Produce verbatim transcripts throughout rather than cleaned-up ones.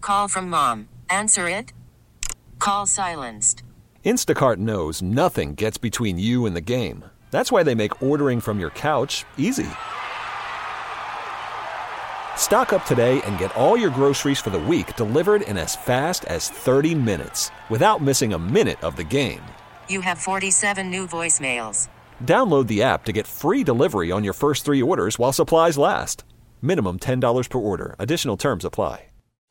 Call from mom. Answer it. Call silenced. Instacart knows nothing gets between you and the game. That's why they make ordering from your couch easy. Stock up today and get all your groceries for the week delivered in as fast as thirty minutes without missing a minute of the game. You have forty-seven new voicemails. Download the app to get free delivery on your first three orders while supplies last. Minimum ten dollars per order. Additional terms apply.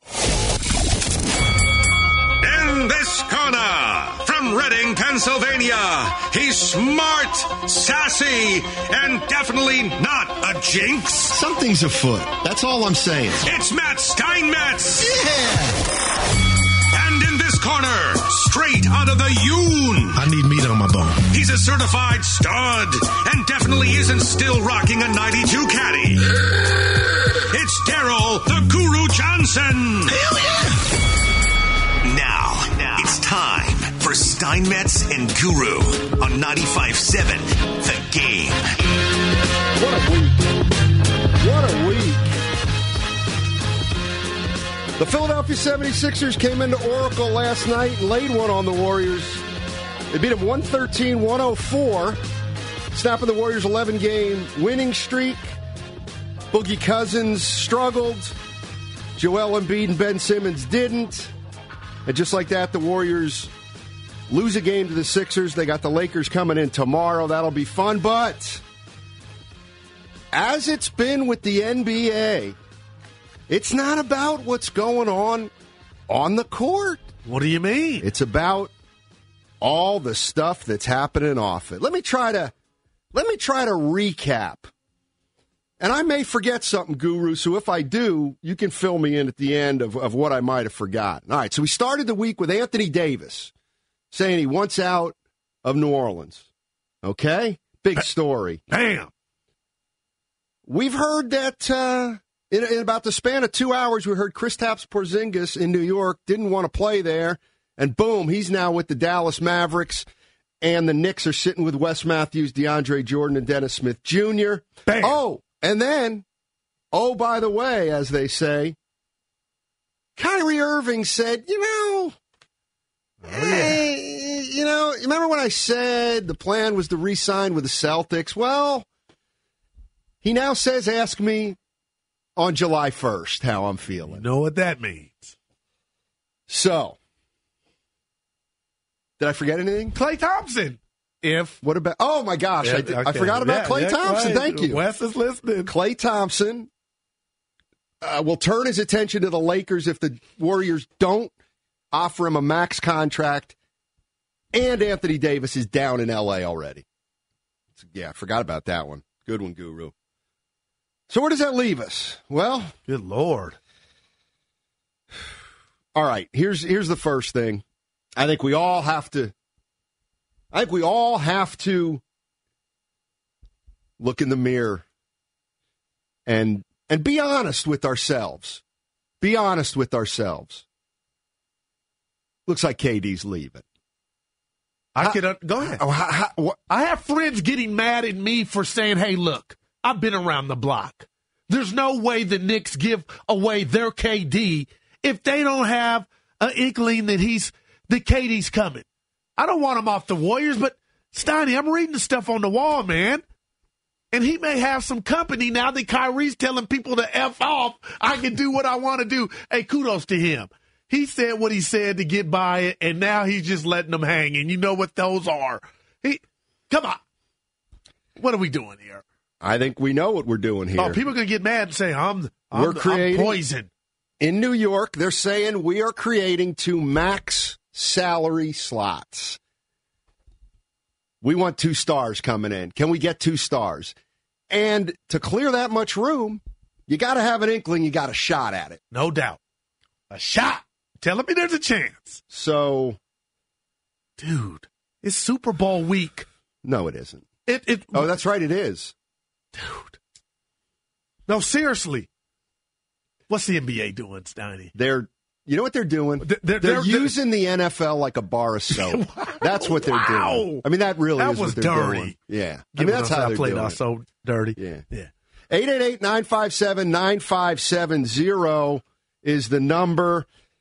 In this corner, from Reading, Pennsylvania, he's smart, sassy, and definitely not a jinx. Something's afoot. That's all I'm saying. It's Matt Steinmetz. Yeah! And in this corner, straight out of the Yoon, I need meat on my bone. he's a certified stud and definitely isn't still rocking a ninety-two caddy. It's Daryl the Guru Johnson. Hell yeah! Now, now, it's time for Steinmetz and Guru on ninety-five point seven The Game. What a week. What a week. The Philadelphia seventy-sixers came into Oracle last night and laid one on the Warriors. They beat them one thirteen to one oh four, snapping the Warriors' eleven-game winning streak. Boogie Cousins struggled. Joel Embiid and Ben Simmons didn't. And just like that, the Warriors lose a game to the Sixers. They got the Lakers coming in tomorrow. That'll be fun. But as it's been with the N B A, it's not about what's going on on the court. What do you mean? It's about all the stuff that's happening off it. Let me try to let me try to recap. And I may forget something, Guru, so if I do, you can fill me in at the end of, of what I might have forgotten. All right, so we started the week with Anthony Davis saying he wants out of New Orleans. Okay? Big story. Bam! We've heard that uh, in, in about the span of two hours, we heard Kristaps Porzingis in New York didn't want to play there, and boom, he's now with the Dallas Mavericks, and the Knicks are sitting with Wes Matthews, DeAndre Jordan, and Dennis Smith Junior Bam! Oh, and then, oh, by the way, as they say, Kyrie Irving said, you know, Oh, yeah. hey, you know, remember when I said the plan was to re-sign with the Celtics? Well, he now says, ask me on July first how I'm feeling. You know what that means. So, did I forget anything? Klay Thompson. If What about, oh my gosh, Yeah, I, did, I okay. forgot about Yeah, Klay yeah, Thompson. right. Thank you. Wes is listening. Klay Thompson uh, will turn his attention to the Lakers if the Warriors don't offer him a max contract, and Anthony Davis is down in L A already. So, yeah, I forgot about that one. Good one, Guru. So where does that leave us? Well, Good Lord. all right, here's here's the first thing. I think we all have to I think we all have to look in the mirror and and be honest with ourselves. Be honest with ourselves. Looks like K D's leaving. I How- could uh, go ahead. Oh, how- how- what- I have friends getting mad at me for saying, hey, look, I've been around the block. There's no way the Knicks give away their K D if they don't have an inkling that he's that K D's coming. I don't want him off the Warriors, but Steiny, I'm reading the stuff on the wall, man. And he may have some company now that Kyrie's telling people to F off. I can do what I want to do. Hey, kudos to him. He said what he said to get by it, and now he's just letting them hang. And you know what those are. He, come on. What are we doing here? I think we know what we're doing here. Oh, people are going to get mad and say, I'm, I'm, We're creating- I'm poison. In New York, they're saying we are creating two max salary slots. We want two stars coming in. Can we get two stars? And to clear that much room, you got to have an inkling, you got a shot at it. No doubt. A shot. Telling me there's a chance. So, Dude, it's Super Bowl week. no, it isn't. It, it, Oh, that's right, it is. Dude. No, seriously. What's the N B A doing, Steiny? They're, you know what they're doing? They're- They're, they're- using the N F L like a bar of soap. That's what they're Wow. doing. I mean, that really That is was what they're dirty. doing. Yeah. I mean, Giving that's us how our they're played doing us it. so dirty. Yeah. Yeah. eight eight eight, nine five seven, nine five seven zero is the number.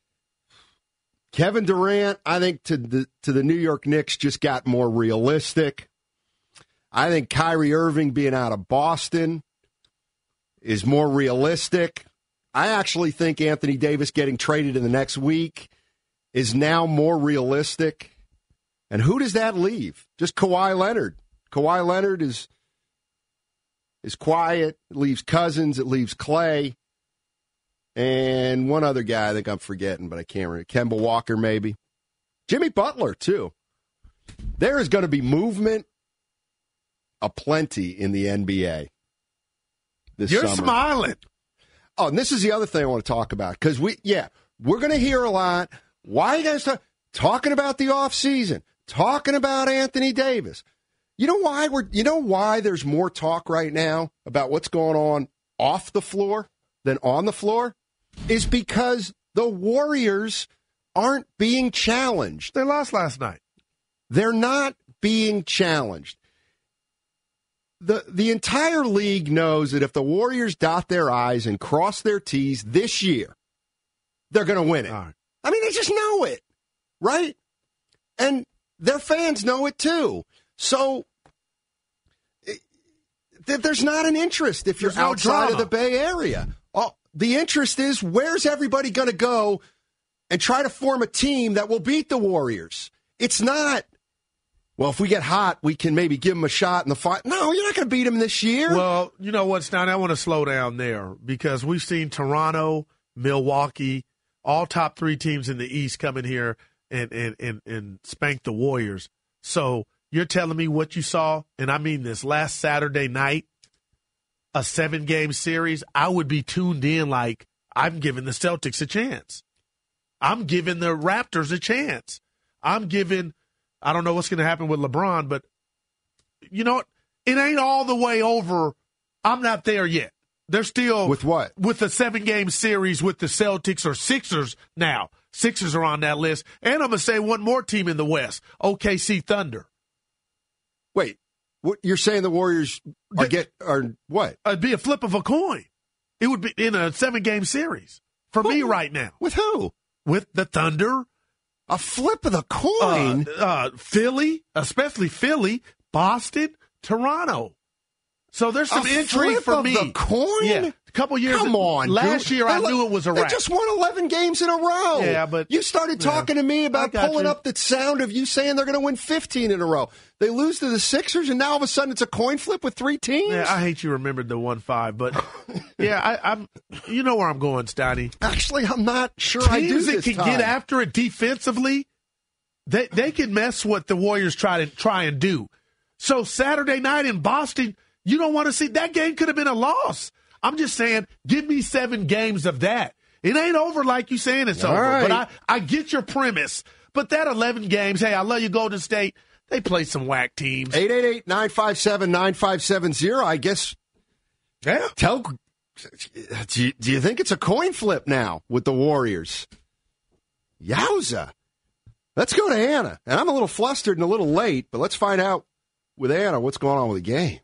Kevin Durant, I think, to the to the New York Knicks just got more realistic. I think Kyrie Irving being out of Boston is more realistic. I actually think Anthony Davis getting traded in the next week is now more realistic. And who does that leave? Just Kawhi Leonard. Kawhi Leonard is is quiet. It leaves Cousins. It leaves Clay. And one other guy I think I'm forgetting, but I can't remember. Kemba Walker, maybe. Jimmy Butler, too. There is going to be movement aplenty in the N B A this You're summer. smiling. Oh, and this is the other thing I want to talk about. Because, we, yeah, we're going to hear a lot. Why are you guys talk, talking about the offseason? Talking about Anthony Davis? You know why we're? You know why there's more talk right now about what's going on off the floor than on the floor? Is because the Warriors aren't being challenged. They lost last night. They're not being challenged. The the entire league knows that if the Warriors dot their I's and cross their T's this year, they're going to win it. Right. I mean, they just know it, right? And their fans know it too. So it, there's not an interest if you're There's no outside drama. of the Bay Area. Oh, the interest is where's everybody going to go and try to form a team that will beat the Warriors. It's not, well, if we get hot, we can maybe give them a shot in the fight. No, you're not going to beat them this year. Well, you know what, Stein? I want to slow down there because we've seen Toronto, Milwaukee, all top three teams in the East come in here and, and, and, and spank the Warriors. So you're telling me what you saw, and I mean this, last Saturday night, a seven-game series, I would be tuned in like I'm giving the Celtics a chance. I'm giving the Raptors a chance. I'm giving – I don't know what's going to happen with LeBron, but you know what? It ain't all the way over. I'm not there yet. They're still – With what? With the seven-game series with the Celtics or Sixers now. Sixers are on that list. And I'm going to say one more team in the West, O K C Thunder. Wait, what, you're saying the Warriors are The- get are what? It'd be a flip of a coin. It would be in a seven-game series for me right now. With who? With the Thunder, A flip of the coin? uh, uh, Philly, especially Philly, Boston, Toronto. So there's some a intrigue flip for of me. the coin? Yeah, a couple years. Come on, last dude. year I They knew lo- it was a They wrap. just won eleven games in a row. Yeah, but- you started yeah, talking to me I about got pulling you. up the sound of you saying they're going to win fifteen in a row. They lose to the Sixers, and now all of a sudden it's a coin flip with three teams. Yeah, I hate you remembered the one five, but yeah, I, I'm. You know where I'm going, Stoney. Actually, I'm not sure I do Teams that this can time. get after it defensively, they they can mess what the Warriors try to try and do. So Saturday night in Boston, you don't want to see that game. Could have been a loss. I'm just saying, give me seven games of that. It ain't over like you saying it's All over. right. But I I get your premise. But that eleven games, hey, I love you, Golden State. They play some whack teams. eight eight eight, nine five seven, nine five seven zero. I guess. Yeah. Tell. Do you, do you think it's a coin flip now with the Warriors? Yowza. Let's go to Anna. And I'm a little flustered and a little late, but let's find out with Anna what's going on with the game.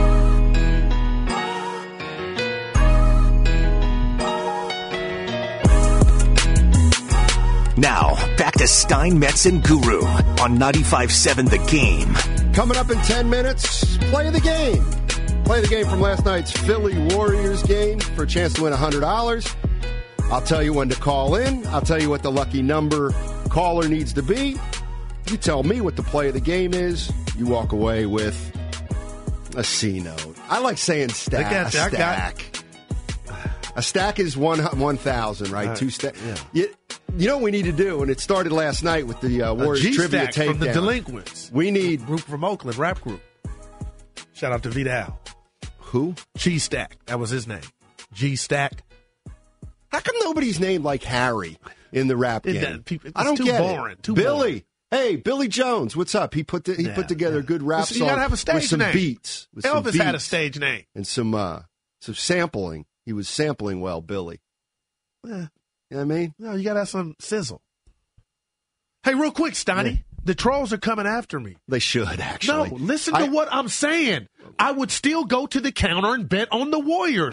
Now, back to Stein, Metz, and Guru on ninety-five seven The Game. Coming up in ten minutes, play the game. Play the game from last night's Philly Warriors game for a chance to win one hundred dollars. I'll tell you when to call in. I'll tell you what the lucky number caller needs to be. You tell me what the play of the game is. You walk away with a C note. I like saying stack. Look at A that, I got- stack. A stack is one one thousand, right? Uh, Two stack. yeah. You, you know what we need to do, and it started last night with the uh, A Warriors trivia G-Stack from the takedown. Delinquents. We need Group from Oakland, rap group. Shout out to Vidal. who? Cheese Stack. That was his name. G Stack. How come nobody's named like Harry in the rap It game? doesn't- people- it's I don't too get boring, it. too Billy, hey, Billy Jones, what's up? He put the, he Yeah, put together yeah. a good rap Listen, song you gotta have a stage with some name. beats. With some Elvis had a beats stage name. and some uh, some sampling. He was sampling well, Billy. Yeah. You know what I mean? No, you gotta have some sizzle. Hey, real quick, Stoney. Yeah. The trolls are coming after me. They should actually. No, listen I- to what I'm saying. I would still go to the counter and bet on the Warriors.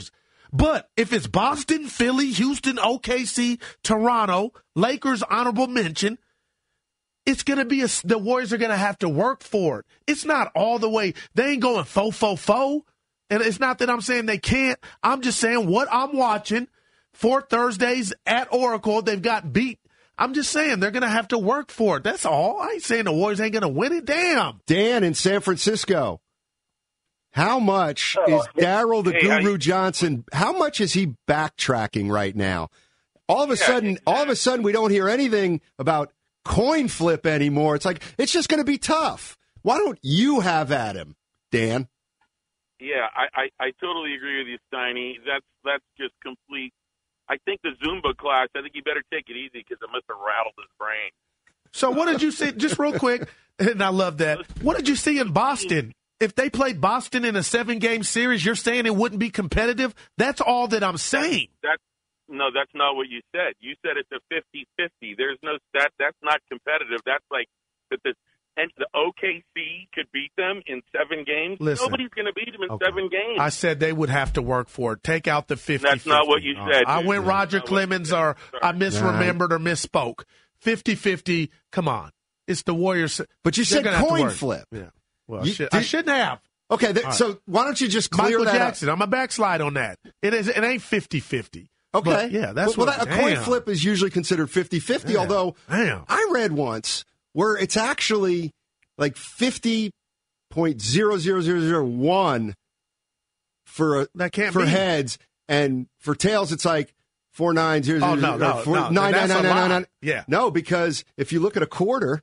But if it's Boston, Philly, Houston, O K C, Toronto, Lakers, honorable mention, it's going to be a, the Warriors are going to have to work for it. It's not all the way. They ain't going fo, fo, fo. And it's not that I'm saying they can't. I'm just saying what I'm watching for Thursdays at Oracle, they've got beat. I'm just saying they're going to have to work for it. That's all. I ain't saying the Warriors ain't going to win it. Damn. Dan in San Francisco. How much oh, is Daryl the hey, Guru I, Johnson, how much is he backtracking right now? All of a yeah, sudden, exactly. all of a sudden we don't hear anything about coin flip anymore. It's like, it's just going to be tough. Why don't you have at him, Dan? Yeah, I, I, I totally agree with you, Steiny. That's that's just complete. I think the Zumba class, I think you better take it easy because it must have rattled his brain. So what did you see, just real quick, and I love that, what did you see in Boston? If they played Boston in a seven-game series, you're saying it wouldn't be competitive? That's all that I'm saying. That's, no, that's not what you said. You said it's a fifty-fifty. There's no that. That's not competitive. That's like that the and the O K C could beat them in seven games. Listen, nobody's going to beat them in okay. seven games. I said they would have to work for it. Take out the fifty. That's not what you said. I went Roger Clemens or I misremembered or misspoke. fifty-fifty, come on. It's the Warriors. But you said coin flip. Yeah. Well, you, I, should, did, I shouldn't have. Okay, th- right. So why don't you just clear Michael that Jackson, up? I'm a backslide on that. It is. It ain't fifty-fifty. Okay. But yeah, that's well, what. Well, that, a coin flip is usually considered fifty-fifty, damn. although damn. I read once where it's actually like fifty point zero zero zero zero one for a, that can't for be. heads, and for tails it's like four nine zero zero. Oh no, no, four, no, nine nine nine nine nine. Yeah, no, because if you look at a quarter,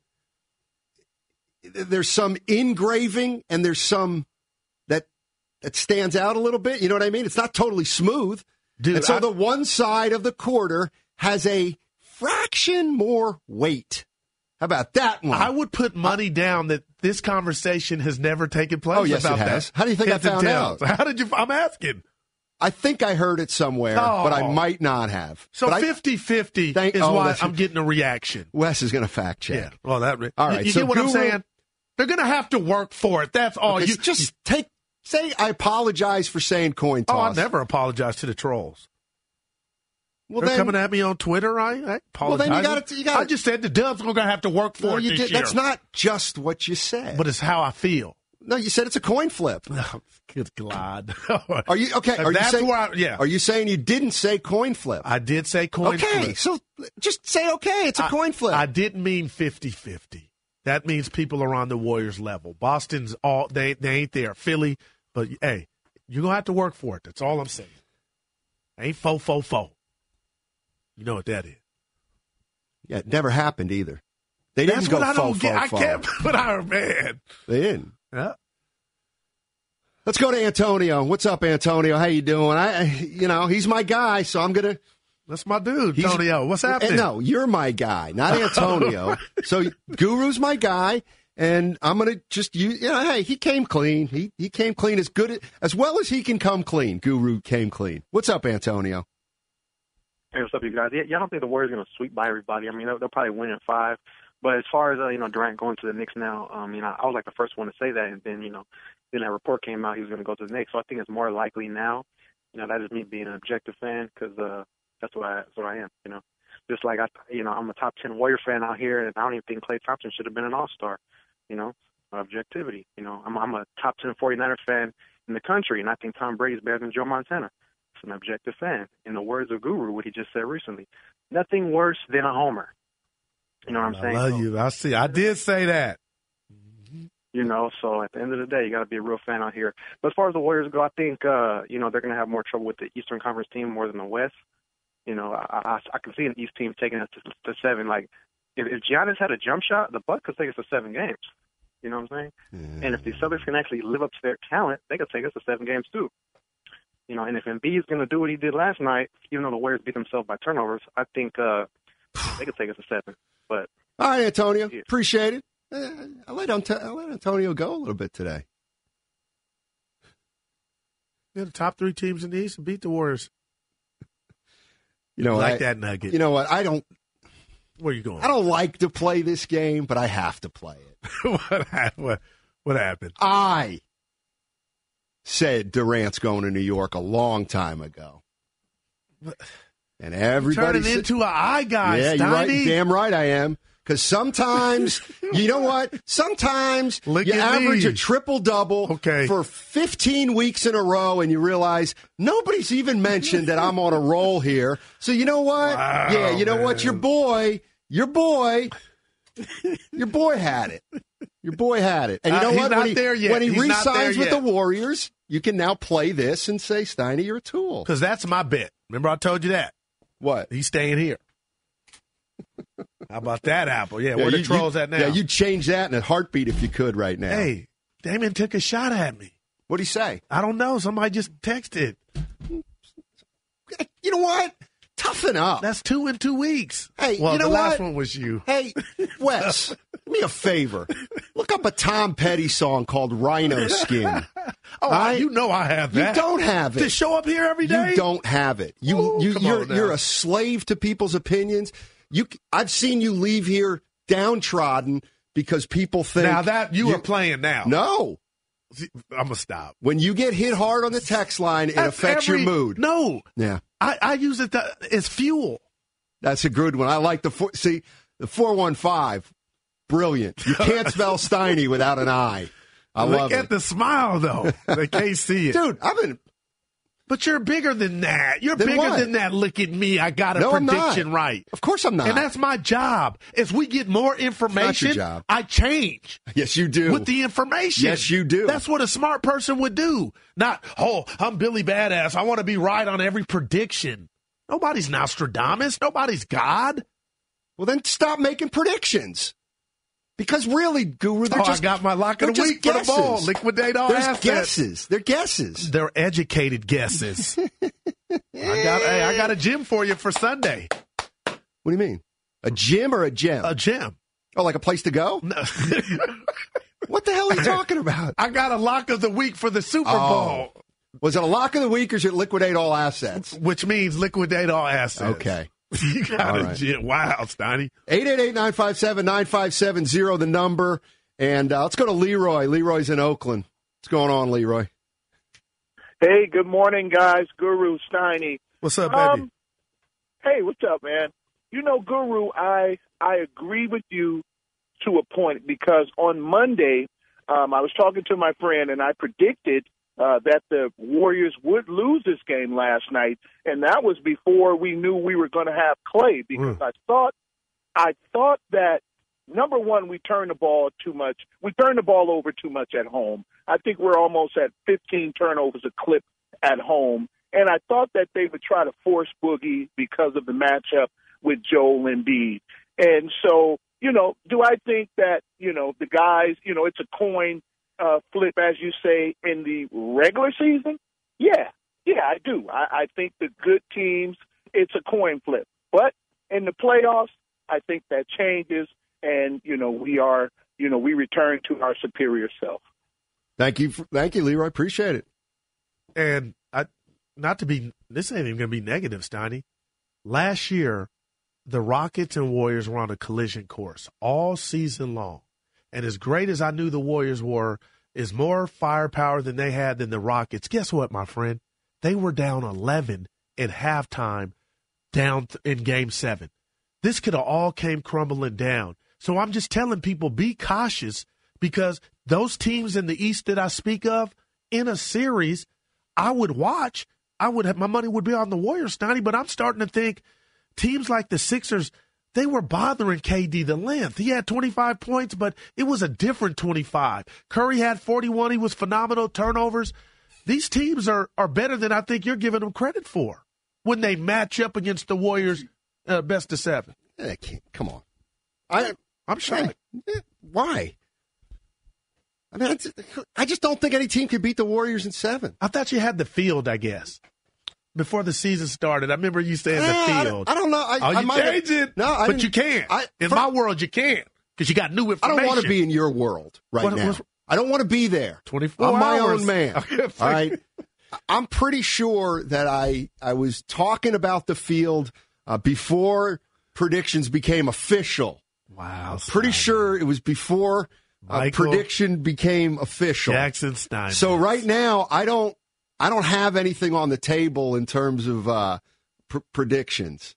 there's some engraving and there's some that that stands out a little bit. You know what I mean? It's not totally smooth. Dude, and so I, the one side of the quarter has a fraction more weight. How about that one? I would put money down that this conversation has never taken place. Oh, yes, about it has. That. How do you think Heads I found out? How did you? I'm asking. I think I heard it somewhere, oh. but I might not have. So fifty-fifty is oh, why I'm getting a reaction. Wes is going to fact check. Yeah. Well, that. All right. You, you so get what Guru, I'm saying? They're going to have to work for it. That's all. Okay, you just take. Say I apologize for saying coin toss. Oh, I never apologize to the trolls. Well, They're then, coming at me on Twitter. I, I apologize. Well, then you got to. I just said the Dubs are going to have to work for no, it you this did, year. That's not just what you said. But it's how I feel. No, you said it's a coin flip. Oh, good God. Are you okay? Are That's you saying, where I, yeah. Are you saying you didn't say coin flip? I did say coin okay, flip. Okay, so just say okay. It's a I, coin flip. I didn't mean fifty-fifty. That means people are on the Warriors level. Boston's all they they ain't there. Philly, but hey, you're gonna have to work for it. That's all I'm saying. Ain't fo fo fo. You know what that is. Yeah, it never happened either. They That's didn't go what I don't fo, get. fo, I fo. can't. But I man, they didn't. Yeah. Let's go to Antonio. What's up, Antonio? How you doing? I, you know, he's my guy, so I'm gonna. That's my dude, Antonio. What's happening? No, you're my guy, not Antonio. So Guru's my guy, and I'm gonna just use. You know, hey, he came clean. He he came clean as good as well as he can come clean. Guru came clean. What's up, Antonio? Hey, what's up, you guys? Yeah, yeah I don't think the Warriors are going to sweep by everybody. I mean, they'll, they'll probably win in five. But as far as, uh, you know, Durant going to the Knicks now, um, you know, I was like the first one to say that. And then, you know, then that report came out he was going to go to the Knicks. So I think it's more likely now. You know, that is me being an objective fan because uh, that's what I that's what I am, you know. Just like, I, you know, I'm a top ten Warrior fan out here, and I don't even think Klay Thompson should have been an all-star, you know, objectivity. You know, I'm, I'm a top ten 49er fan in the country, and I think Tom Brady's better than Joe Montana. An objective fan. In the words of Guru, what he just said recently, nothing worse than a homer. You know what I'm I saying? I love you. I see. I did say that. You know, so at the end of the day, you got to be a real fan out here. But as far as the Warriors go, I think, uh, you know, they're going to have more trouble with the Eastern Conference team more than the West. You know, I, I, I can see an East team taking it to, to seven. Like, if, if Giannis had a jump shot, the Bucks could take us to seven games. You know what I'm saying? Mm. And if the Celtics can actually live up to their talent, they could take us to seven games too. You know, and if Embiid's going to do what he did last night, even though the Warriors beat themselves by turnovers, I think uh, they could take us to seven. But all right, Antonio, yeah. Appreciate it. Uh, I let I let Antonio go a little bit today. Yeah, the top three teams in the East beat the Warriors. You know, like I, that nugget. You know what? I don't. Where are you going? I don't like to play this game, but I have to play it. what, what what happened? I. said Durant's going to New York a long time ago. And everybody turning into an eye guy, yeah, Steiny. you're right. Damn right I am. Because sometimes, you know what? Sometimes Look you at average me. a triple-double Okay. for fifteen weeks in a row, and you realize nobody's even mentioned that I'm on a roll here. So you know what? Wow, yeah, you know man. what? Your boy, your boy, your boy had it. Your boy had it. And you Uh, know he's what? not when he, there yet. when he He's not there re-signs with yet. the Warriors, you can now play this and say, Steiny, you're a tool. Because that's my bet. Remember I told you that? What? He's staying here. How about that, Apple? Yeah, where the you, trolls you, at now? Yeah, you'd change that in a heartbeat if you could right now. Hey, Damon took a shot at me. What'd he say? I don't know. Somebody just texted. You know what? Toughen up. That's two in two weeks. Hey, well, you know the last what? one was you. Hey, Wes, do me a favor. Look up a Tom Petty song called Rhino Skin. Oh, I- you know I have You that. don't have it. To show up here every day? You don't have it. You, Ooh, you, come you're, on now. you're a slave to people's opinions. You, I've seen you leave here downtrodden because people think. Now that you are playing now. No. I'm going to stop. When you get hit hard on the text line, it That's affects every- your mood. No. Yeah. I, I use it to, as fuel. That's a good one. I like the four, see the four one five. Brilliant. You can't spell Steiny without an I. I Look love at it. the smile, though. They can't see it. Dude, I've been. But you're bigger than that. You're Then bigger what? than that. Look at me. I got a No, I'm not. prediction right. Of course I'm not. And that's my job. As we get more information, job. I change Yes, you do. with the information. Yes, you do. That's what a smart person would do. Not, oh, I'm Billy Badass. I want to be right on every prediction. Nobody's Nostradamus. Nobody's God. Well, then stop making predictions. Because really, Guru, they're Oh, just I got my lock of they're the just week for the guesses. ball. Liquidate all There's assets. guesses. They're guesses. They're educated guesses. I got hey, I got a gym for you for Sunday. What do you mean? A gym or a gem? A gym. Oh, like a place to go? No. What the hell are you talking about? I got a lock of the week for the Super Oh. Bowl, Was it a lock of the week or should it liquidate all assets? which means liquidate all assets. Okay. You got All a right. gym. Wow, Steiny. eight eight eight, nine five seven, nine five seven zero, the number. And uh, let's go to Leroy. Leroy's in Oakland. What's going on, Leroy? Hey, good morning, guys. Guru Steiny. What's up, baby? Um, hey, what's up, man? You know, Guru, I I agree with you to a point because on Monday, um, I was talking to my friend and I predicted uh, that the Warriors would lose this game last night, and that was before we knew we were going to have Clay because Mm. I thought I thought that number one, we turn the ball too much. We turn the ball over too much at home. I think we're almost at fifteen turnovers a clip at home. And I thought that they would try to force Boogie because of the matchup with Joel Embiid. And so, you know, do I think that, you know, the guys, you know, it's a coin uh, flip, as you say, in the regular season? Yeah. Yeah, I do. I, I think the good teams, it's a coin flip. But in the playoffs, I think that changes. And, you know, we are, you know, we return to our superior self. Thank you. For, thank you, Leroy. Appreciate it. And I, not to be, this ain't even going to be negative, Steiny. Last year, the Rockets and Warriors were on a collision course all season long. And as great as I knew the Warriors were, is more firepower than they had than the Rockets. Guess what, my friend? They were down eleven at halftime, down th- in game seven. This could have all came crumbling down. So I'm just telling people, be cautious because those teams in the East that I speak of in a series, I would watch. I would have, my money would be on the Warriors, Steiny, but I'm starting to think teams like the Sixers, they were bothering K D the length. He had twenty-five points, but it was a different twenty-five. Curry had forty-one. He was phenomenal. Turnovers. These teams are, are better than I think you're giving them credit for when they match up against the Warriors uh, best of seven. Eh, can't- Come on. I, I'm shocked. eh, Why? I mean, it's- I just don't think any team can beat the Warriors in seven. I thought you had the field, I guess, before the season started. I remember you saying Eh, the I field. don't- I don't know. I- oh, I you might have- changed it. No, I but didn't- you can't. I- in for- my world, you can't because you got new I information. don't want to be in your world right What- now. what's- I don't want to be there. twenty-four I'm my hours. own man. Okay, All right. I'm pretty sure that I I was talking about the field uh, before predictions became official. Wow. Pretty Steiny. sure it was before a prediction became official. Jackson Stein. So right now, I don't, I don't have anything on the table in terms of uh, pr- predictions.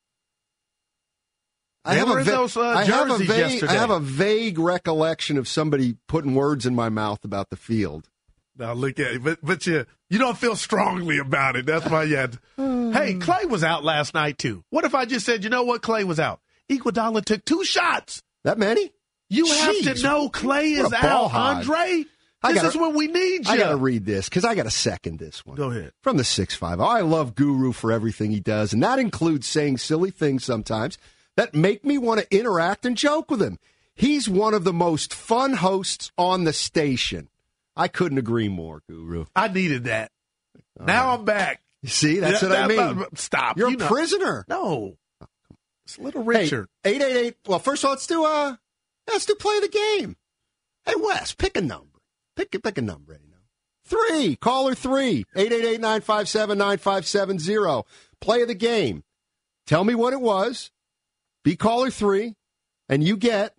I They have, were a in va- those, uh, I, have a jerseys vague, yesterday. I have a vague recollection of somebody putting words in my mouth about the field. Now look at it, but but you you don't feel strongly about it. That's why you had. Hey, Clay was out last night too. What if I just said, you know what, Clay was out? Iguodala took two shots. That many? You Jeez. have to know Clay What is a ball out, hog. Andre. I This gotta- is when we need you. I got to read this because I got to second this one. Go ahead. From the six five. I love Guru for everything he does, and that includes saying silly things sometimes that make me want to interact and joke with him. He's one of the most fun hosts on the station. I couldn't agree more, Guru. I needed that. Now I'm back. You see, that's Yeah, what I that- mean. Stop. You're You a know- prisoner. No. It's Little Richard. Hey, eight eight eight. Well, first of all, let's do uh, let's do play the game. Hey, Wes, pick a number. Pick pick a number. You know, three. Caller three. Eight eight eight nine five seven nine five seven zero. Play the game. Tell me what it was. Be caller three, and you get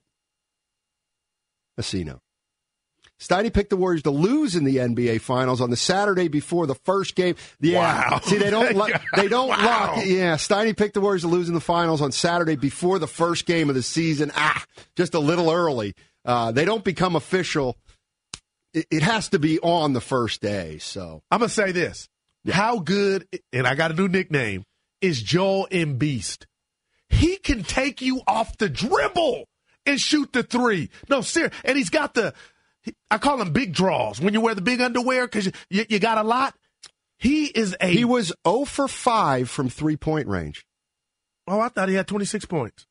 a C-no. Steiny picked the Warriors to lose in the N B A Finals on the Saturday before the first game. Yeah, Wow. see, they don't lo- they don't Wow. lock. Yeah, Steiny picked the Warriors to lose in the finals on Saturday before the first game of the season. Ah, just a little early. Uh, they don't become official. It, it has to be on the first day. So I'm gonna say this: how good, and I got a new nickname, is Joel Embiid? He can take you off the dribble and shoot the three. No, serious, and he's got the. I call them big draws when you wear the big underwear because you, you got a lot. He is a. He was zero for five from three-point range. Oh, I thought he had twenty-six points.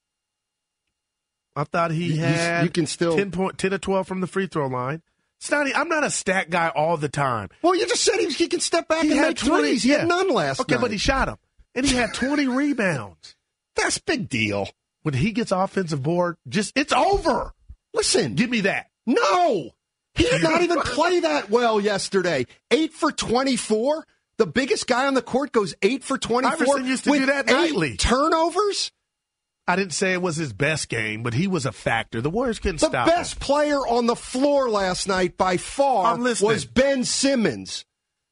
I thought he You- you- had you can still- ten, point, ten or twelve from the free throw line. Stoney, I'm not a stat guy all the time. Well, you just said he, he can step back He and had make twenty threes. He yeah. had none last okay, night. but he shot him. And he had twenty rebounds. That's big deal. When he gets offensive board, just it's over. Listen. Give me that. No. He did not even play that well yesterday. Eight for twenty-four. The biggest guy on the court goes eight for twenty-four. Iverson used to with do that eight nightly. Turnovers? I didn't say it was his best game, but he was a factor. The Warriors couldn't The stop best him. player on the floor last night by far I'm listening. was Ben Simmons.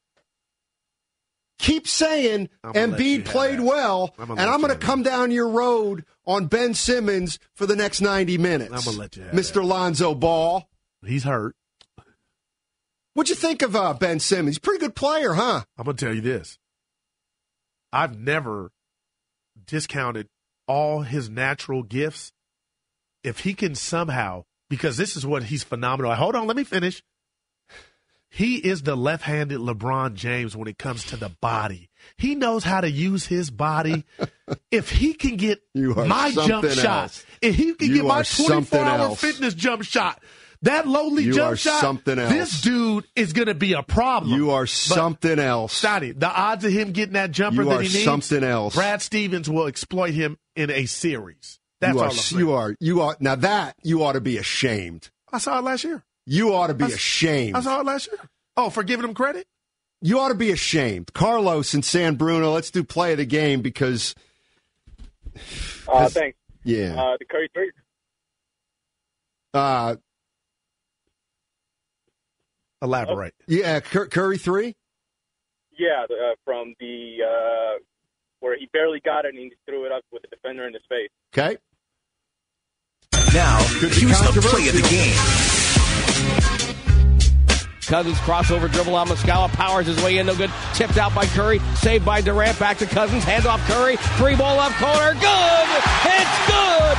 Keep saying I'm gonna let you Embiid have played that. well, I'm gonna and let I'm you going to have come down your road on Ben Simmons for the next ninety minutes. I'm gonna let you have Mister that. Lonzo Ball. He's hurt. What'd you think of uh, Ben Simmons? He's a pretty good player, huh? I'm going to tell you this. I've never discounted all his natural gifts. If he can somehow, because this is what he's phenomenal. Hold on, let me finish. He is the left-handed LeBron James when it comes to the body. He knows how to use his body. If he can get You are my jump something shot, else. if he can You get my are something twenty-four hour else. fitness jump shot, that lowly You jump are shot, something else. this dude is going to be a problem. You are But, something else. Scotty, the odds of him getting that jumper You that are he needs, something else. Brad Stevens will exploit him in a series. That's you all are, I'm saying. you are, you are, now that, you ought to be ashamed. I saw it last year. You ought to be I s- ashamed. I saw it last year. Oh, for giving him credit? You ought to be ashamed. Carlos and San Bruno, let's do play of the game because. Uh, thanks. Yeah. Uh, the Curry three. Uh, Elaborate. yeah, Cur- Curry three? Yeah, the, uh, from the uh, where he barely got it and he threw it up with the defender in his face. Okay. Now, Could be here's the play of the game. Cousins crossover dribble on Muscala, powers his way in, no good. Tipped out by Curry, saved by Durant, back to Cousins, handoff Curry, three ball left corner, good! It's good!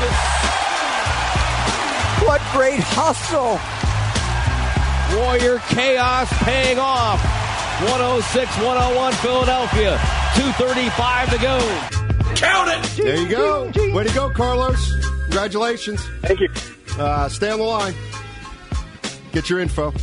What great hustle! Warrior chaos paying off. one oh six one oh one Philadelphia, two thirty-five to go. Count it! There you go. Way to go, Carlos. Congratulations. Thank you. Uh, stay on the line. Get your info.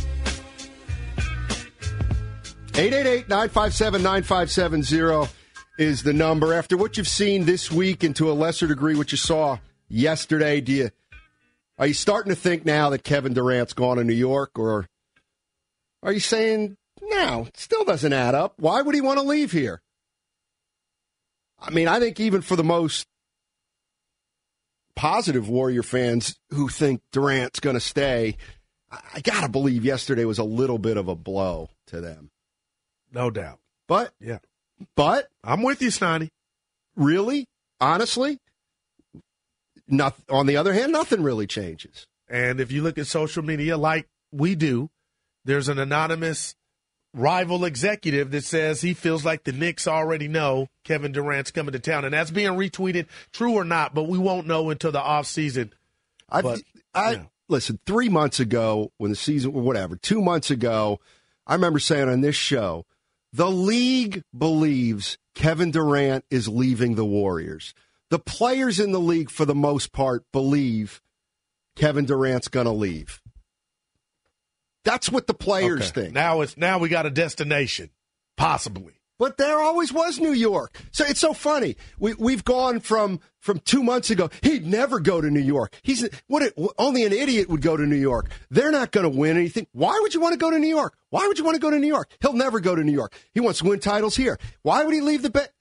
eight eight eight nine five seven nine five seven zero is the number. After what you've seen this week and to a lesser degree what you saw yesterday, do you are you starting to think now that Kevin Durant's gone to New York, or are you saying, no, it still doesn't add up? Why would he want to leave here? I mean, I think even for the most positive Warrior fans who think Durant's going to stay, I, I got to believe yesterday was a little bit of a blow to them. No doubt. But, yeah. But. I'm with you, Snotty. Really? Honestly? Not, on the other hand, nothing really changes. And if you look at social media like we do, there's an anonymous rival executive that says he feels like the Knicks already know Kevin Durant's coming to town. And that's being retweeted, true or not, but we won't know until the offseason. I, but, I yeah. Listen, three months ago when the season, or whatever, two months ago, I remember saying on this show, the league believes Kevin Durant is leaving the Warriors. The players in the league, for the most part, believe Kevin Durant's going to leave. That's what the players okay. think. Now it's now we got a destination, possibly. But there always was New York. So it's so funny. We we've gone from from two months ago. He'd never go to New York. He's what? It, only an idiot would go to New York. They're not going to win anything. Why would you want to go to New York? Why would you want to go to New York? He'll never go to New York. He wants to win titles here. Why would he leave the bet?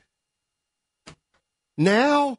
Now,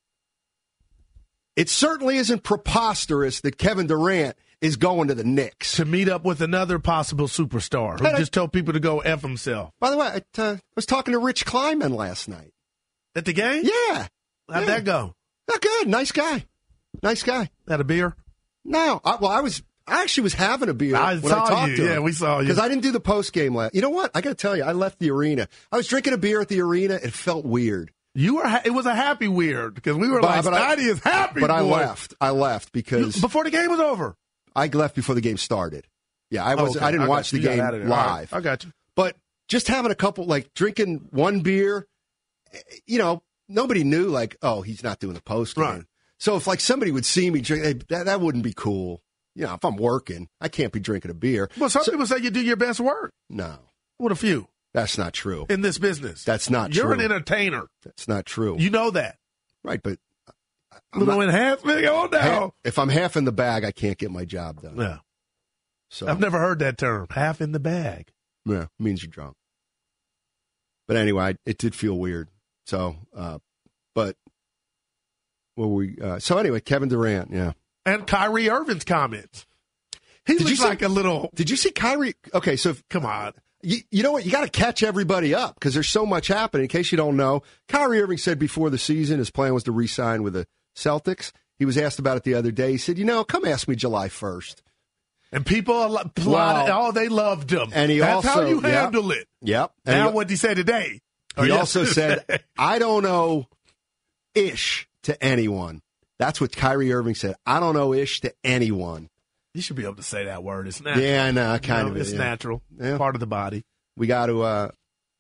it certainly isn't preposterous that Kevin Durant is going to the Knicks. To meet up with another possible superstar who I, just told people to go F himself. By the way, I uh, was talking to Rich Kleiman last night. At the game? Yeah. How'd yeah. that go? Not good. Nice guy. Nice guy. Had a beer? No. I, well, I was I actually was having a beer I when saw I talked you. to him. Yeah, we saw you. Because I didn't do the post game last. You know what? I got to tell you, I left the arena. I was drinking a beer at the arena. It felt weird. You were. Ha- it was a happy weird because we were but, like, Scotty is happy. But boy. I left. I left because you, before the game was over. I left before the game started. Yeah, I was. Okay. I didn't I watch the you game Right. live. I got you. But just having a couple, like drinking one beer, you know, nobody knew. Like, oh, he's not doing the post game. Right. So if like somebody would see me drink, hey, that that wouldn't be cool. You know, if I'm working, I can't be drinking a beer. Well, some so, people say you do your best work. No. What a few. That's not true. In this business. That's not You're true. You're an entertainer. That's not true. You know that. Right, but I'm little not, enhancement on now. Half, if I'm half in the bag, I can't get my job done. Yeah. So I've never heard that term. Half in the bag. Yeah, means you're drunk. But anyway, it did feel weird. So, uh, but well, we. Uh, so anyway, Kevin Durant, yeah, and Kyrie Irving's comments. He did looks you like see, a little. Did you see Kyrie? Okay, so if, come on. You, you know what? You got to catch everybody up because there's so much happening. In case you don't know, Kyrie Irving said before the season his plan was to re-sign with the Celtics. He was asked about it the other day. He said, "You know, come ask me July first." And people plotted. Wow. Oh, they loved him. And he That's also, how you yep, handle it. Yep. And now, he, what did he say today? He also said, "I don't know ish to anyone." That's what Kyrie Irving said. I don't know ish to anyone. You should be able to say that word. It's natural. Yeah, I know. Kind you know, of. It's yeah. natural. Yeah. Part of the body. We got to. Uh,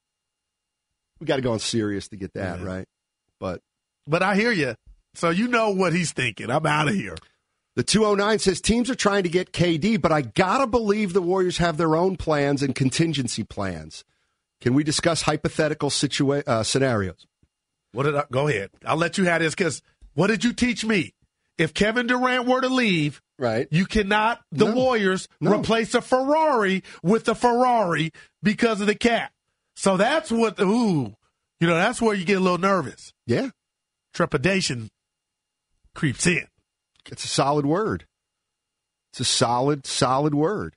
we got to go on serious to get that yeah. right. But. But I hear you. So you know what he's thinking. I'm out of here. The two oh nine says teams are trying to get K D, but I got to believe the Warriors have their own plans and contingency plans. Can we discuss hypothetical situa- uh, scenarios? What did I, go ahead. I'll let you have this because what did you teach me? If Kevin Durant were to leave, right, you cannot, the no. Warriors, no. replace a Ferrari with a Ferrari because of the cap. So that's what, ooh, you know, that's where you get a little nervous. Yeah. Trepidation creeps in. It's a solid word. It's a solid, solid word.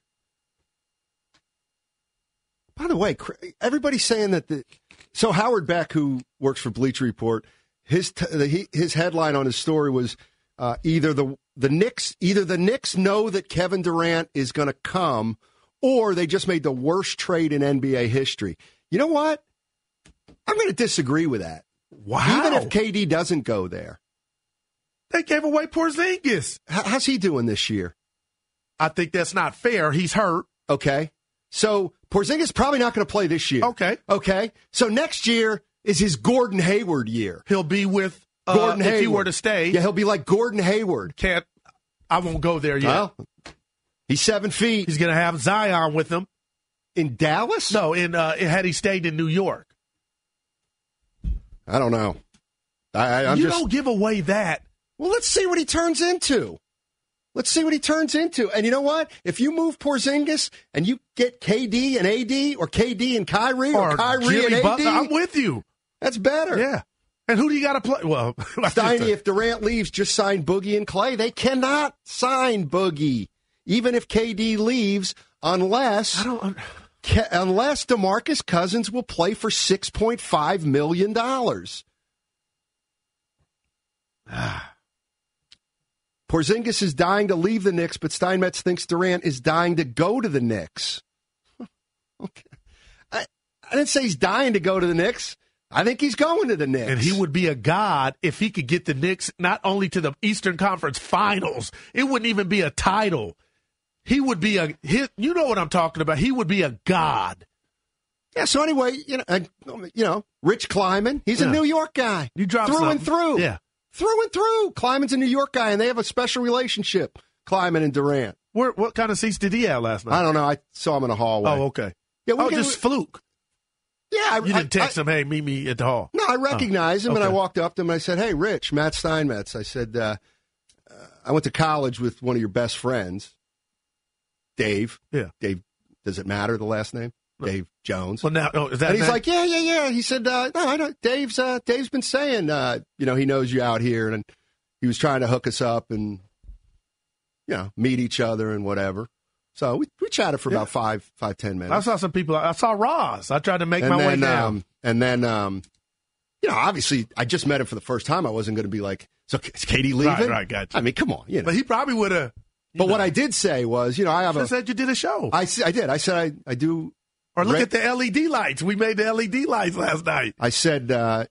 By the way, everybody's saying that the so Howard Beck, who works for Bleacher Report, his t- his headline on his story was uh, either the the Knicks either the Knicks know that Kevin Durant is going to come, or they just made the worst trade in N B A history. You know what? I'm going to disagree with that. Wow. Even if K D doesn't go there. They gave away Porzingis. How's he doing this year? I think that's not fair. He's hurt. Okay. So Porzingis probably not going to play this year. Okay. Okay. So next year is his Gordon Hayward year. He'll be with uh, Gordon if Hayward. he were to stay. Yeah, he'll be like Gordon Hayward. Can't. I won't go there yet. Well, he's seven feet. He's going to have Zion with him. In Dallas? No, in uh, had he stayed in New York. I don't know. I, I, I'm you just, don't give away that. Well, let's see what he turns into. Let's see what he turns into. And you know what? If you move Porzingis and you get K D and A D or K D and Kyrie or, or Kyrie Jimmy and Butler, A D. I'm with you. That's better. Yeah. And who do you got to play? Well, Steiny, if Durant leaves, just sign Boogie and Clay. They cannot sign Boogie. even if K D leaves, unless I don't, Ke- unless DeMarcus Cousins will play for six point five million dollars. Porzingis is dying to leave the Knicks, but Steinmetz thinks Durant is dying to go to the Knicks. Okay. I, I didn't say he's dying to go to the Knicks. I think he's going to the Knicks. And he would be a god if he could get the Knicks not only to the Eastern Conference Finals, it wouldn't even be a title. He would be a, his, you know what I'm talking about. He would be a god. Yeah, so anyway, you know, uh, you know, Rich Kleiman, he's Yeah. a New York guy. You drop through something. and through. Yeah. Through and through. Kleiman's a New York guy, and they have a special relationship, Kleiman and Durant. Where, what kind of seats did he have last night? I don't know. I saw him in the hallway. Oh, okay. Yeah, we oh, can- just fluke. Yeah. I, You didn't I- text I, him, hey, meet me at the hall. No, I recognized Oh, him, and I okay. walked up to him, and I said, hey, Rich, Matt Steinmetz. I said, uh, uh, I went to college with one of your best friends, Dave. Yeah. Dave, does it matter, the last name? Dave Jones. Well, now, oh, is that and he's now? like, yeah, yeah, yeah. He said, uh, no, I don't. Dave's, uh, Dave's been saying, uh, you know, he knows you out here, and he was trying to hook us up and, you know, meet each other and whatever. So we, we chatted for Yeah. about five, five, ten minutes. I saw some people. I saw Roz. I tried to make and my then, way down. Um, and then, um, you know, obviously, I just met him for the first time. I wasn't going to be like, so is Katie leaving? Right, right, gotcha. I mean, come on, you know. But he probably would have. But what I did say was, you know, I have I a. said you did a show. I, s- I did. I said I, I do. Or look Red- at the L E D lights. We made the L E D lights last night. I said, uh,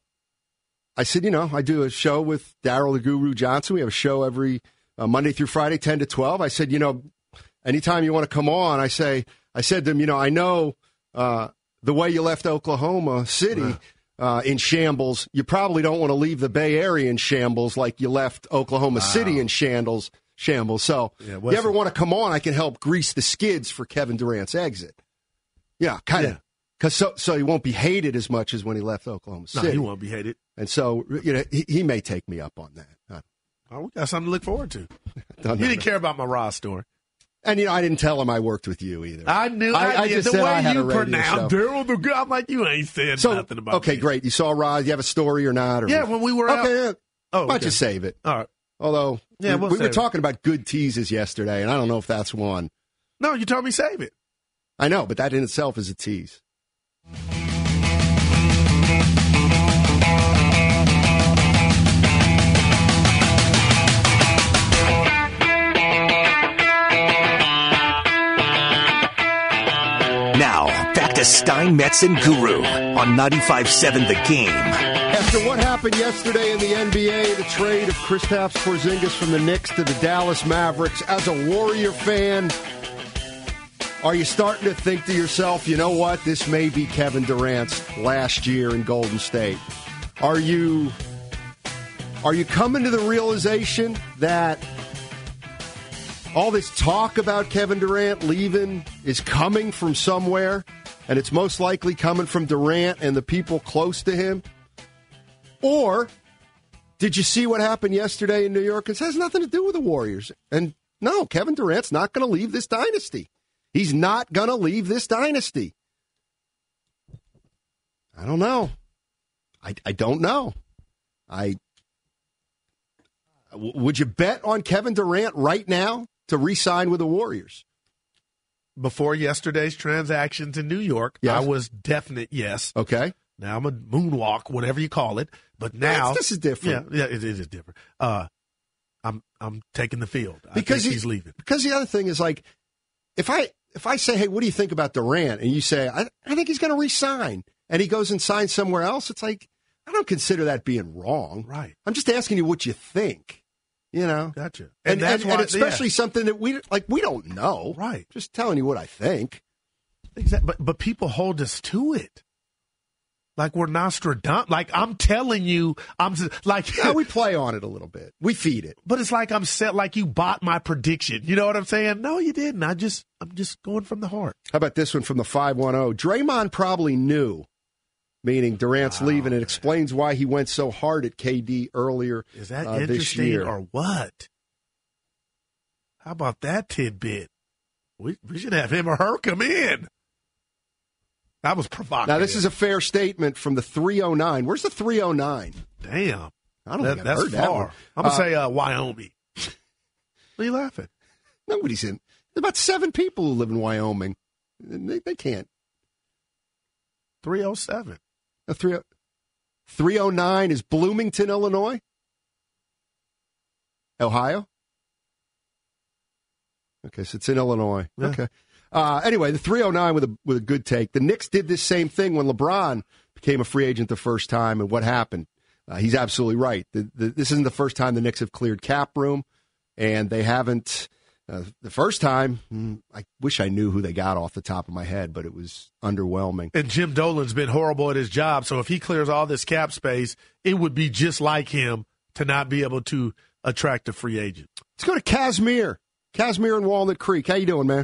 I said, you know, I do a show with Daryl the Guru Johnson. We have a show every uh, Monday through Friday, ten to twelve. I said, you know, anytime you want to come on, I say, I said to him, you know, I know uh, the way you left Oklahoma City uh, in shambles, you probably don't want to leave the Bay Area in shambles like you left Oklahoma City in shambles. Shambles. So, Yeah, you what's ever it- want to come on, I can help grease the skids for Kevin Durant's exit. Yeah, kind of. Yeah. Cause so so he won't be hated as much as when he left Oklahoma No, City. he won't be hated. And so, you know, he, he may take me up on that. Oh, we got something to look forward to. Don't You know. didn't care about my Roz story. And, you know, I didn't tell him I worked with you either. I knew. I, I did. just the said way I had you a radio pronounced show. Daryl the good. I'm like, you ain't said So, nothing about okay, me. great. You saw Roz. You have a story or not? Or Yeah, when we were out. Okay, yeah. Oh, Why don't okay. you save it? All right. Although, Yeah, we, we'll we were save it. talking about good teases yesterday, and I don't know if that's one. No, you told me save it. I know, but that in itself is a tease. Now, back to Steinmetz and Guru on ninety-five seven The Game. After what happened yesterday in the N B A, the trade of Kristaps Porzingis from the Knicks to the Dallas Mavericks, as a Warrior fan, are you starting to think to yourself, you know what, this may be Kevin Durant's last year in Golden State? Are you are you coming to the realization that all this talk about Kevin Durant leaving is coming from somewhere, and it's most likely coming from Durant and the people close to him? Or did you see what happened yesterday in New York? It has nothing to do with the Warriors. And no, Kevin Durant's not going to leave this dynasty. He's not going to leave this dynasty. I don't know. I, I don't know. I w- would you bet on Kevin Durant right now to re-sign with the Warriors? Before yesterday's transactions in New York, Yes. I was definite yes. Okay. Now I'm a moonwalk, whatever you call it. But now That's- this is different. Yeah, yeah, it is different. Uh, I'm I'm taking the field. I Because think he- he's leaving. Because the other thing is, like, if I if I say, hey, what do you think about Durant? And you say, I, I think he's going to re-sign, and he goes and signs somewhere else, it's like, I don't consider that being wrong. Right. I'm just asking you what you think, you know? Gotcha. And, And, that's and, why, and especially yeah. something that we, like, we don't know. Right. Just telling you what I think. Exactly. But but people hold us to it. Like we're Nostradamus. Like I'm telling you, I'm s- like Yeah, we play on it a little bit. We feed it. But it's like I'm set. Like you bought my prediction. You know what I'm saying? No, you didn't. I just I'm just going from the heart. How about this one from the five one zero? Draymond probably knew, meaning Durant's Wow, leaving. It man. explains why he went so hard at K D earlier Is that uh, this interesting year. or what? How about that tidbit? We we should have him or her come in. That was provocative. Now, this is a fair statement from the three oh nine. Where's the three oh nine? Damn. I don't That- think I've that's heard that far. one. I'm gonna Uh, say uh, Wyoming. What are you laughing? Nobody's in. There's about seven people who live in Wyoming. They, they can't. three oh seven. A three, three oh nine is Bloomington, Illinois? Ohio? Okay, so it's in Illinois. Yeah. Okay. Uh, anyway, the three oh nine with a with a good take. The Knicks did this same thing when LeBron became a free agent the first time, and what happened? Uh, he's absolutely right. The, the, this isn't the first time the Knicks have cleared cap room, and they haven't. Uh, the first time, mm, I wish I knew who they got off the top of my head, but it was underwhelming. And Jim Dolan's been horrible at his job, so if he clears all this cap space, it would be just like him to not be able to attract a free agent. Let's go to Casimir. Casimir in Walnut Creek. How you doing, man?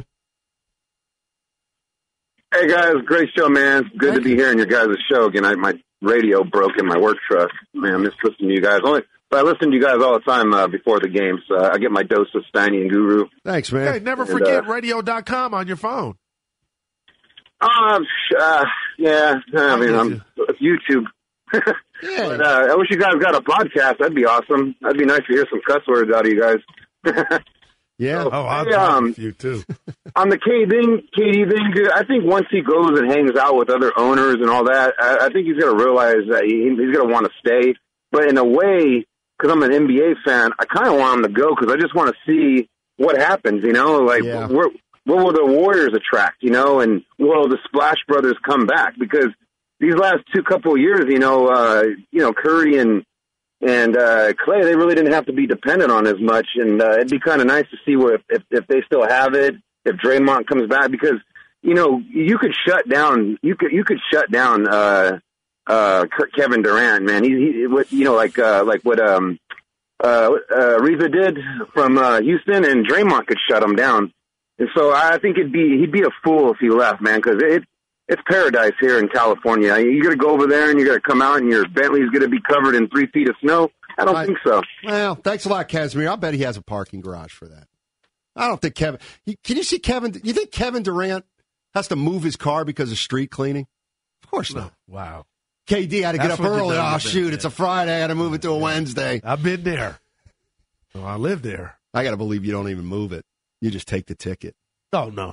Hey, guys. Great show, man. Good Thank to be you. hearing your guys' show again. I, my radio broke in my work truck. Man, I miss listening to you guys. Only, but I listen to you guys all the time uh, before the games. Uh, I get my dose of Steiny and Guru. Thanks, man. Hey, never And, forget uh, radio dot com on your phone. Um, uh, yeah, I mean, I'm YouTube. Yeah. But, uh, I wish you guys got a podcast. That'd be awesome. That'd be nice to hear some cuss words out of you guys. Yeah. Oh, I'll Hey, talk um, with you, too. On the K D K D thing, dude, I think once he goes and hangs out with other owners and all that, I, I think he's going to realize that he, he's going to want to stay. But in a way, because I'm an N B A fan, I kind of want him to go because I just want to see what happens, you know? Like, Yeah. where, what will the Warriors attract, you know? And will the Splash Brothers come back? Because these last two couple of years, you know, uh, you know, Curry and And uh, Clay, they really didn't have to be dependent on as much, and uh, it'd be kind of nice to see where if, if, if they still have it, if Draymond comes back, because you know you could shut down, you could you could shut down uh, uh, Kevin Durant, man. He, he what you know like uh, like what um, uh, uh, Reza did from uh, Houston, and Draymond could shut him down. And so I think it'd be he'd be a fool if he left, man, because it. It's paradise here in California. You're going to go over there and you're going to come out and your Bentley's going to be covered in three feet of snow? I don't I, think so. Well, thanks a lot, Casimir. I'll bet he has a parking garage for that. I don't think Kevin. Can you see Kevin? You think Kevin Durant has to move his car because of street cleaning? Of course not. Wow. K D had to get That's up what you early. know Oh, you've been shoot, there. it's a Friday. I got to move it to a Wednesday. I've been there. Oh, I live there. I got to believe you don't even move it. You just take the ticket. Oh, no.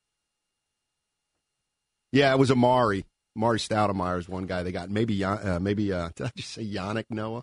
Yeah, it was Amari. Amari Stoudemire is one guy they got. Maybe, uh, maybe uh, did I just say Yannick Noah?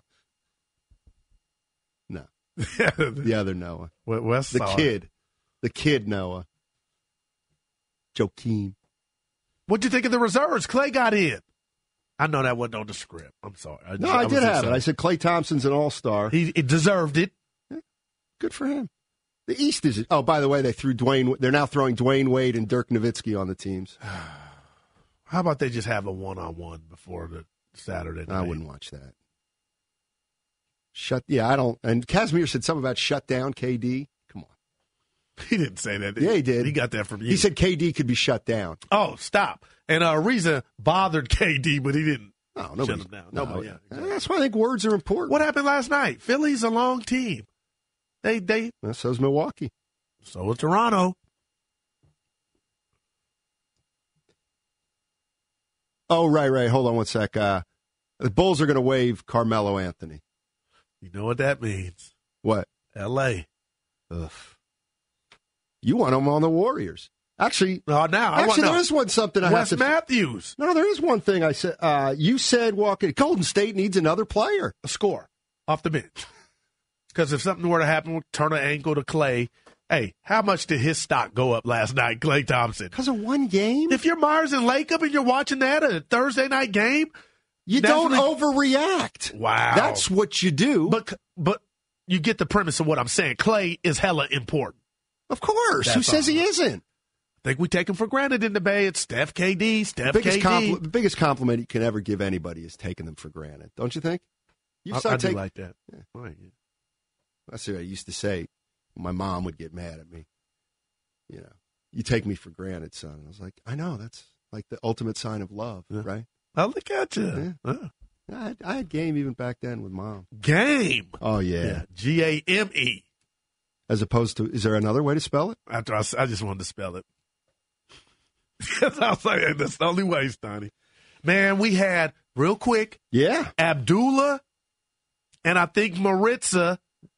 No. The other Noah. West The Side. kid. The kid Noah. Joakim. What'd you think of the reserves? Clay got in. I know that wasn't on the script. I'm sorry. I, No, just- I, was did have excited. it. I said Klay Thompson's an all-star. He, he deserved it. Good for him. The East is. Oh, by the way, they threw Dwayne. They're now throwing Dwayne Wade and Dirk Nowitzki on the teams. How about they just have a one-on-one before the Saturday night? I wouldn't watch that. Shut. Yeah, I don't. And Casimir said something about shut down K D. Come on. He didn't say that. Did Yeah, he did. He got that from you. He said K D could be shut down. Oh, stop. And uh, Reza bothered K D, but he didn't Oh, shut nobody. him down. No, Nobody, yeah, exactly. That's why I think words are important. What happened last night? Philly's a long team. They, they. Well, so's Milwaukee. So is Toronto. Oh, right, right. Hold on one sec. Uh, the Bulls are going to waive Carmelo Anthony. You know what that means. What? L A. Ugh. You want him on the Warriors. Actually, Oh, now I want actually, no. there is one something I Wes have to. Matthews. No, there is one thing I said. Uh, you said walking. Golden State needs another player. A score off the bench. Because if something were to happen, turn an ankle to Clay. Hey, how much did his stock go up last night, Clay Thompson? Because of one game? If you're Myers and Lacob and you're watching that at a Thursday night game, You National don't League- overreact. Wow. That's what you do. But but you get the premise of what I'm saying. Clay is hella important. Of course. Who That's says all. he isn't? I think we take him for granted in the Bay. It's Steph K D, Steph Biggest K D. compli- the biggest compliment you can ever give anybody is taking them for granted. Don't you think? You I, start I do take- like that. Yeah. Right, yeah. That's what I used to say. My mom would get mad at me. You know, you take me for granted, son. I was like, I know. That's like the ultimate sign of love, Yeah. right? Oh, look at you. Yeah. Uh, I had, I had game even back then with mom. game. Oh, yeah. G A M E. As opposed to, is there another way to spell it? After I, s- I just wanted to spell it. I was like, that's the only way, Stoney. Man, we had, real quick, Yeah. Abdullah and I think Maritza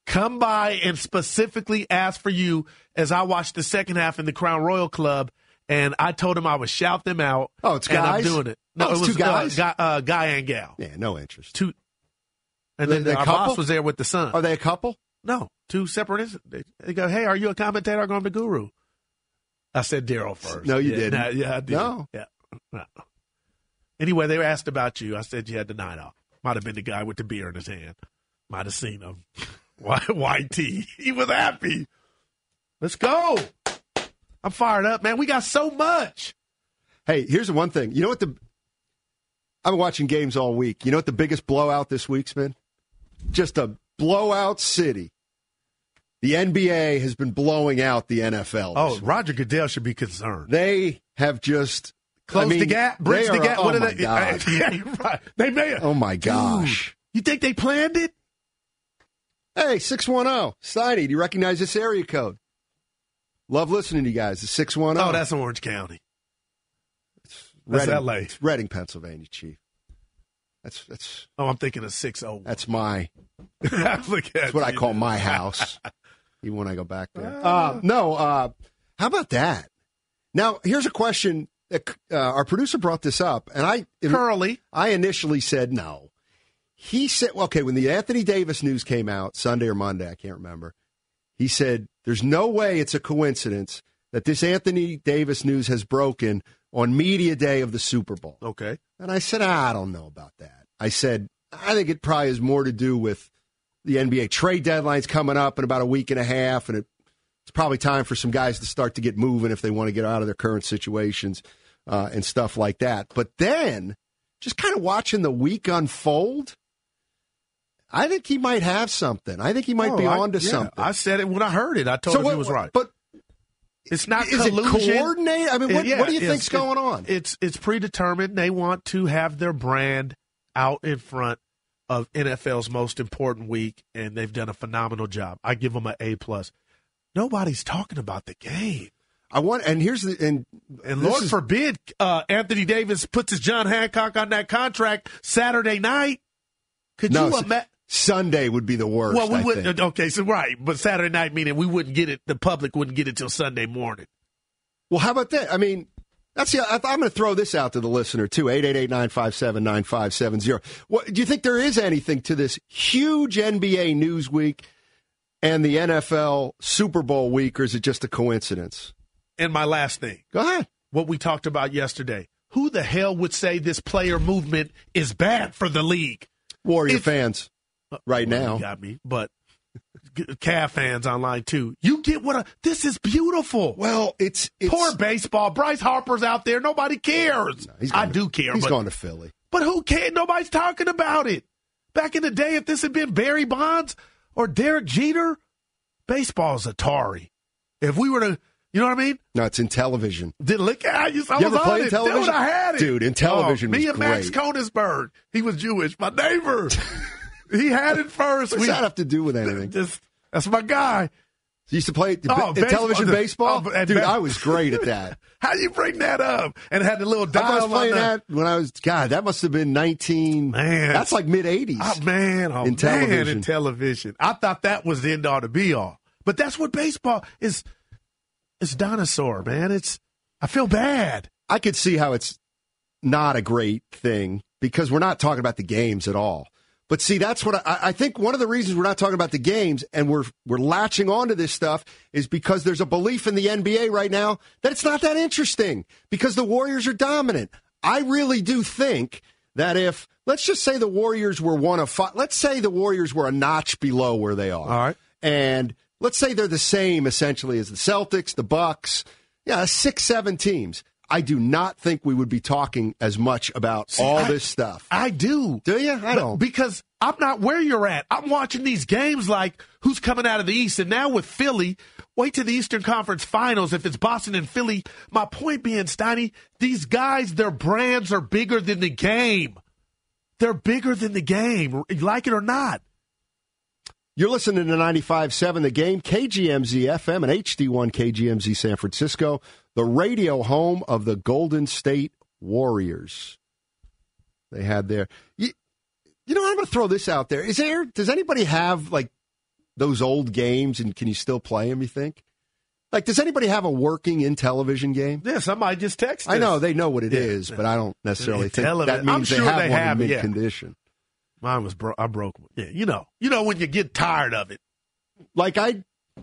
come by and specifically ask for you as I watched the second half in the Crown Royal Club, and I told him I would shout them out. Oh, it's and guys? I'm doing it. No, oh, it's it was two guys? Uh, guy, uh, guy and gal. Yeah, no interest. Two. And They- then they our couple? boss was there with the son. Are they a couple? No, two separate incidents. They, they go, hey, are you a commentator? I'm the Guru. I said Daryl first. No, you yeah, didn't. nah, yeah, I did. No. Yeah. No. Anyway, they were asked about you. I said you had the night off. Might have been the guy with the beer in his hand. Might have seen him. White, white tee. He was happy. Let's go. I'm fired up, man. We got so much. Hey, here's the one thing. You know what the I've been watching games all week. You know what the biggest blowout this week's been? Just a blowout city. The N B A has been blowing out the N F L. Oh, Roger Goodell should be concerned. They have just Close I mean, the gap, bridge they the are- gap. Oh What are my they? gosh. Yeah, you're right. They made it. Oh my gosh. Dude, you think they planned it? Hey, six one zero. Steiny, do you recognize this area code? Love listening to you guys. The six one zero. Oh, that's Orange County. That's That's Reading, L A. It's Reading, Pennsylvania, Chief. That's that's Oh, I'm thinking of six oh. that's my Look at that's what I you. call my house. Even when I go back there. Uh, no, uh, how about that? Now, here's a question that uh, our producer brought this up, and I Curly. I initially said no. He said, okay, when the Anthony Davis news came out Sunday or Monday, I can't remember. He said, "There's no way it's a coincidence that this Anthony Davis news has broken on media day of the Super Bowl." Okay. And I said, ah, I don't know about that. I said, I think it probably has more to do with the N B A trade deadline's coming up in about a week and a half, and it, it's probably time for some guys to start to get moving if they want to get out of their current situations uh, and stuff like that. But then, just kind of watching the week unfold, I think he might have something. I think he might Oh, be I- onto yeah, something. I said it when I heard it. I told So him what- he was right. But it's not is it collusion. coordinated? I mean, what, Yeah, what do you it's- think's going on? It's it's predetermined. They want to have their brand out in front of N F L's most important week, and they've done a phenomenal job. I give them an A plus. Nobody's talking about the game. I want, and here's the and And this Lord is- forbid uh, Anthony Davis puts his John Hancock on that contract Saturday night. Could No, you s- imagine? Sunday would be the worst. Well, we I wouldn't. think. Okay, so right, but Saturday night meaning we wouldn't get it. The public wouldn't get it till Sunday morning. Well, how about that? I mean, that's the. I, I'm going to throw this out to the listener too. eight eight eight, nine five seven, nine five seven zero. What do you think there is anything to this huge N B A news week and the N F L Super Bowl week, or is it just a coincidence? And my last thing. Go ahead. What we talked about yesterday. Who the hell would say this player movement is bad for the league? Warrior It's- fans, right Well, now. you got me, but Cavs fans online too. You get what? A, this is beautiful. Well, it's, it's poor baseball. Bryce Harper's out there. Nobody cares. he's I going do to, care. He's but, going to Philly. But who cares? Nobody's talking about it. Back in the day, if this had been Barry Bonds or Derek Jeter, baseball's Atari. If we were to, you know what I mean? No, it's in television. Did look at you? I You was ever on play it. television? Dude, I had it, Dude, in television Oh, me was and Max great. Koenigsberg. He was Jewish. My neighbor. He had it first. What's We- that have to do with anything? Just that's my guy. You used to play the, Oh, the baseball- television baseball? oh, at Dude, ba- I was great at that. How you bring that up? And it had the little I dial was on playing the- that when I was, God, that must have been nineteen. Man. That's like mid-eighties. Oh, man. Oh, in man, television. in television. I thought that was the end all to be all. But that's what baseball is. It's dinosaur, man. It's, I feel bad. I could see how it's not a great thing because we're not talking about the games at all. But see, that's what I, I think one of the reasons we're not talking about the games and we're we're latching onto this stuff is because there's a belief in the N B A right now that it's not that interesting because the Warriors are dominant. I really do think that if, let's just say the Warriors were one of five, let's say the Warriors were a notch below where they are. All right. And let's say they're the same essentially as the Celtics, the Bucks, yeah, six, seven teams. I do not think we would be talking as much about See, all I- this stuff. I do. Do you? I But- don't. Because I'm not where you're at. I'm watching these games like who's coming out of the East. And now with Philly, wait till the Eastern Conference Finals if it's Boston and Philly. My point being, Steiny, these guys, their brands are bigger than the game. They're bigger than the game, like it or not. You're listening to ninety-five seven The Game, K G M Z F M and H D one K G M Z San Francisco, the radio home of the Golden State Warriors. They had their... You, you know, I'm going to throw this out there. Is there... Does anybody have, like, those old games, and can you still play them, you think? Like, does anybody have a working in television game? Yeah, somebody just texted. I know, they know what it yeah. is, but I don't necessarily think Television. that means I'm sure they have they one have in it, yeah. mid-condition. Mine was broke. I broke one. Yeah, you know. You know when you get tired of it. Like, I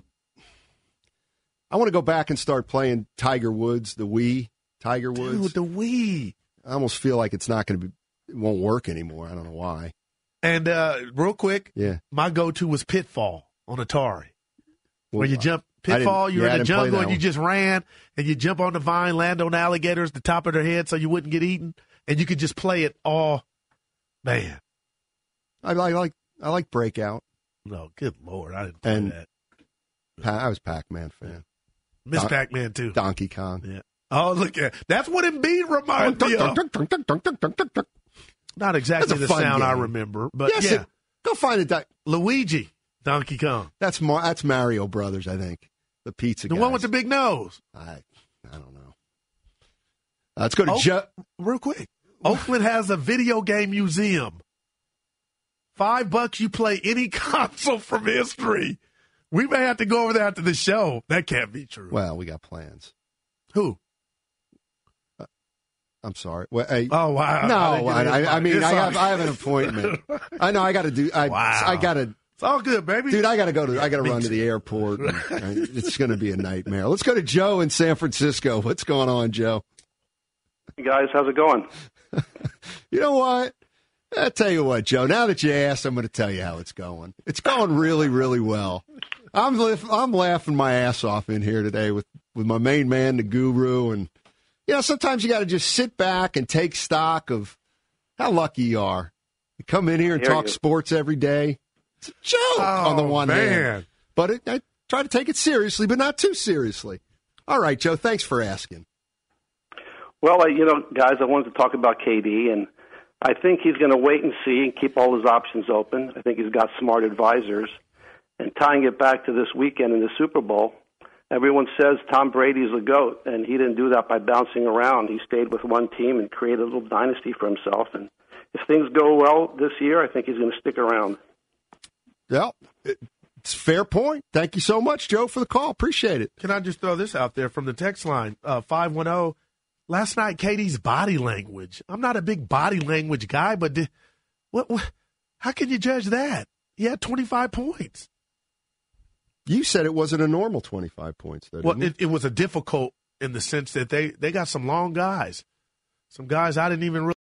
I want to go back and start playing Tiger Woods, the Wii, Tiger Woods. Dude, the Wii. I almost feel like it's not going to be, it won't work anymore. I don't know why. And uh, real quick, yeah, my go-to was Pitfall on Atari. Well, where you jump, Pitfall, you're yeah, in the jungle and you one. just ran, and you jump on the vine, land on alligators, the top of their head so you wouldn't get eaten, and you could just play it all. Man. I like, I like, I like Breakout. No, good Lord, I didn't play and that. Pa- I was Pac-Man fan. Miss Don- Pac-Man, too. Donkey Kong. Yeah. Oh, look at that's what Embiid reminds me of. Not exactly the sound game. I remember, but yes, yeah. It, go find it. Di- Luigi, Donkey Kong. That's Mar- that's Mario Brothers, I think. The pizza The guys. one with the big nose. I I don't know. Uh, let's go to Oak- Joe. Real quick. Oakland has a video game museum. Five bucks, you play any console from history. We may have to go over there after the show. That can't be true. Well, we got plans. Who? Uh, I'm sorry. Well, hey, oh wow! No, I, I, I, I mean, it's I all- have I have an appointment. I know I got to do. I Wow. I got to. It's all good, baby. Dude, I got to go to. I got to run to the airport. And, and it's going to be a nightmare. Let's go to Joe in San Francisco. What's going on, Joe? Hey guys, how's it going? You know what? I'll tell you what, Joe. Now that you asked, I'm going to tell you how it's going. It's going really, really well. I'm I'm laughing my ass off in here today with, with my main man, the Guru, and you know sometimes you got to just sit back and take stock of how lucky you are. You come in here and I hear talk you. sports every day. It's a joke Oh, on the one man. hand, but it, I try to take it seriously, but not too seriously. All right, Joe. Thanks for asking. Well, uh, you know, guys, I wanted to talk about K D, and I think he's going to wait and see and keep all his options open. I think he's got smart advisors. And tying it back to this weekend in the Super Bowl, everyone says Tom Brady's the GOAT, and he didn't do that by bouncing around. He stayed with one team and created a little dynasty for himself. And if things go well this year, I think he's going to stick around. Yeah, it's a fair point. Thank you so much, Joe, for the call. Appreciate it. Can I just throw this out there from the text line, uh, five one zero. Last night, K D's body language. I'm not a big body language guy, but did, what, what? How can you judge that? He had twenty-five points. You said it wasn't a normal twenty-five points, though. Well, didn't it, it was a difficult in the sense that they, they got some long guys, some guys I didn't even really.